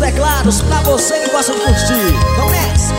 teclados pra você que gosta de curtir. Comece!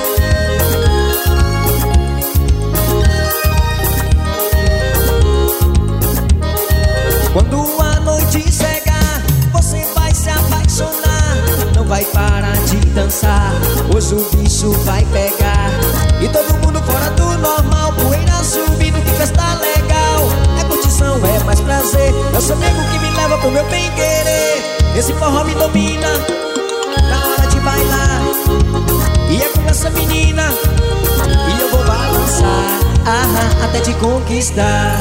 Quando a noite chegar, você vai se apaixonar. Não vai parar de dançar, hoje o bicho vai pegar. E todo mundo fora do normal, poeira subindo, que festa legal. É curtição, é mais prazer, é o seu amigo que me leva pro meu bem-querer. Esse forró me domina, na hora de bailar. E é com essa menina e eu vou balançar, até te conquistar.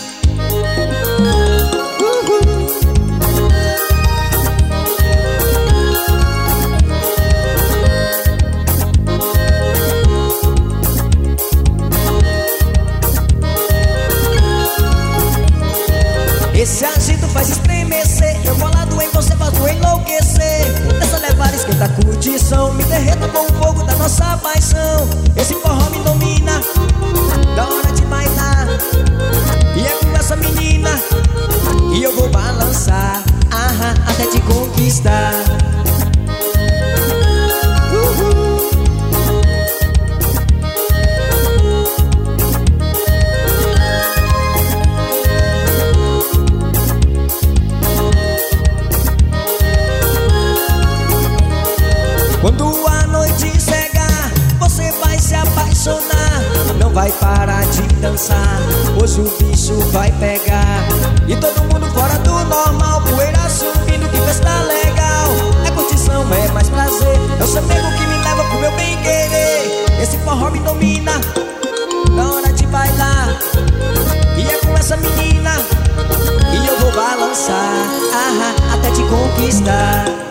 Esse agito faz estremecer, eu bolado em você faço enlouquecer. Nessa levada esquenta a curtição, me derreta com o fogo da nossa paixão. Esse forró me domina, da hora de bailar. E é com essa menina e eu vou balançar, até te conquistar. Quando a noite chegar, você vai se apaixonar. Não vai parar de dançar, hoje o bicho vai pegar. E todo mundo fora do normal, poeira subindo, que festa legal. É curtição, é mais prazer, é o seu amigo que me leva pro meu bem-querer. Esse forró me domina, na hora de bailar. E é com essa menina e eu vou balançar, até te conquistar.